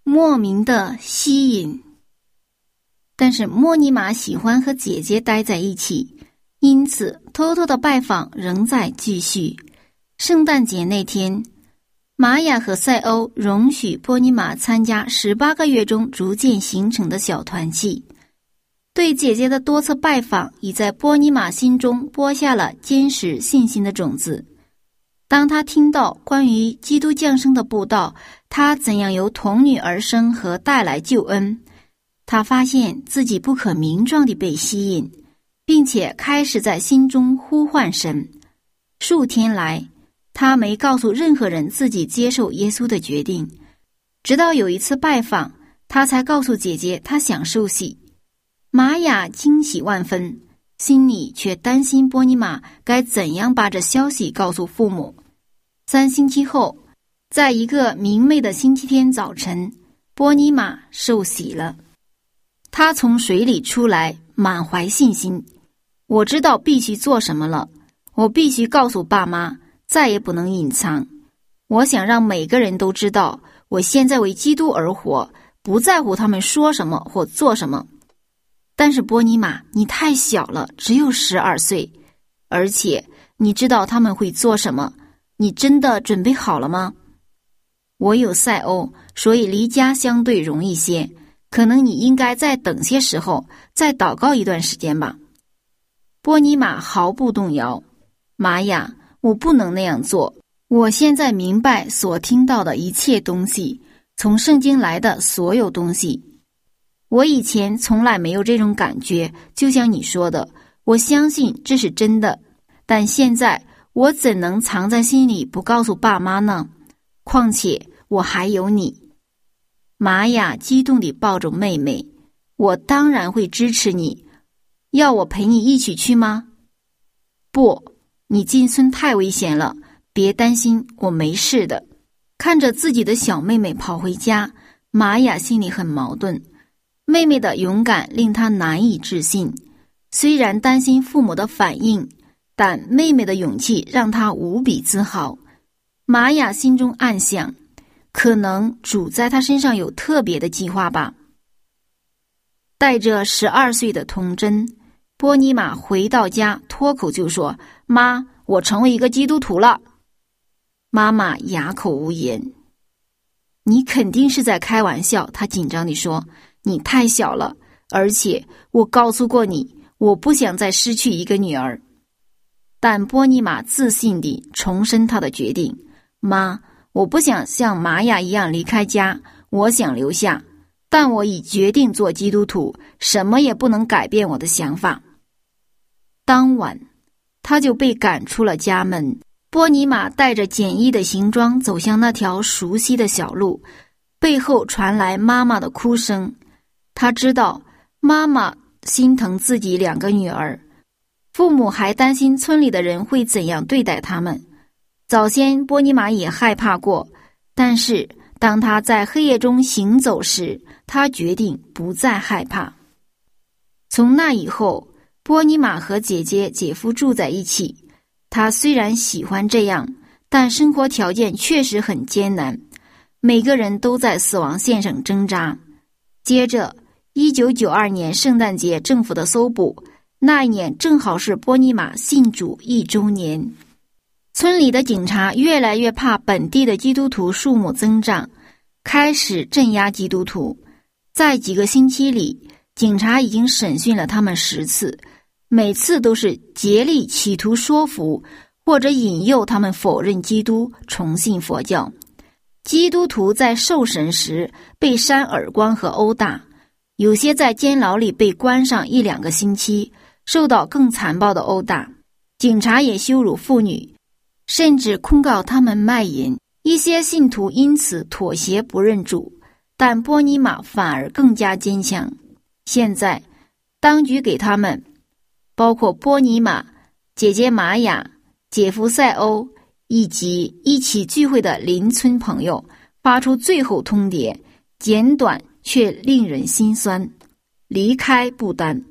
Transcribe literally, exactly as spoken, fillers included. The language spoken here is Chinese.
莫名的吸引。但是莫尼玛喜欢和姐姐待在一起，因此偷偷的拜访仍在继续。圣诞节那天，玛雅和塞欧容许波尼玛参加十八个月中逐渐形成的小团契。对姐姐的多次拜访已在波尼玛心中播下了坚实信心的种子。当他听到关于基督降生的布道，他怎样由童女而生和带来救恩，他发现自己不可名状地被吸引，并且开始在心中呼唤神。数天来，他没告诉任何人自己接受耶稣的决定，直到有一次拜访，他才告诉姐姐他想受洗。玛雅惊喜万分，心里却担心波尼玛该怎样把这消息告诉父母。三星期后，在一个明媚的星期天早晨，波尼玛受洗了。他从水里出来，满怀信心。我知道必须做什么了，我必须告诉爸妈，再也不能隐藏。我想让每个人都知道，我现在为基督而活，不在乎他们说什么或做什么。但是波尼玛，你太小了，只有十二岁，而且你知道他们会做什么，你真的准备好了吗？我有塞欧，所以离家相对容易些，可能你应该再等些时候，再祷告一段时间吧。波尼玛毫不动摇。玛雅，我不能那样做。我现在明白所听到的一切东西，从圣经来的所有东西。我以前从来没有这种感觉，就像你说的，我相信这是真的。但现在我怎能藏在心里不告诉爸妈呢？况且我还有你。玛雅激动地抱着妹妹，我当然会支持你。要我陪你一起去吗？不，你进村太危险了，别担心，我没事的。看着自己的小妹妹跑回家，玛雅心里很矛盾。妹妹的勇敢令她难以置信，虽然担心父母的反应，但妹妹的勇气让她无比自豪。玛雅心中暗想，可能主在她身上有特别的计划吧。带着十二岁的童真，波尼玛回到家，脱口就说：妈，我成为一个基督徒了。妈妈哑口无言。你肯定是在开玩笑，她紧张地说，你太小了，而且我告诉过你，我不想再失去一个女儿。但波尼玛自信地重申她的决定，妈，我不想像玛雅一样离开家，我想留下，但我已决定做基督徒，什么也不能改变我的想法。当晚，他就被赶出了家门。波尼玛带着简易的行装走向那条熟悉的小路，背后传来妈妈的哭声。他知道妈妈心疼自己两个女儿，父母还担心村里的人会怎样对待他们。早先波尼玛也害怕过，但是当他在黑夜中行走时，他决定不再害怕。从那以后，波尼玛和姐姐姐夫住在一起。他虽然喜欢这样，但生活条件确实很艰难，每个人都在死亡线上挣扎。接着一九九二年圣诞节政府的搜捕，那一年正好是波尼玛信主一周年。村里的警察越来越怕本地的基督徒数目增长，开始镇压基督徒。在几个星期里，警察已经审讯了他们十次，每次都是竭力企图说服或者引诱他们否认基督，重信佛教。基督徒在受审时被扇耳光和殴打，有些在监牢里被关上一两个星期，受到更残暴的殴打。警察也羞辱妇女，甚至控告他们卖淫。一些信徒因此妥协不认主，但波尼玛反而更加坚强。现在当局给他们，包括波尼玛、姐姐玛雅、姐夫塞欧以及一起聚会的邻村朋友，发出最后通牒，简短却令人心酸：离开不丹。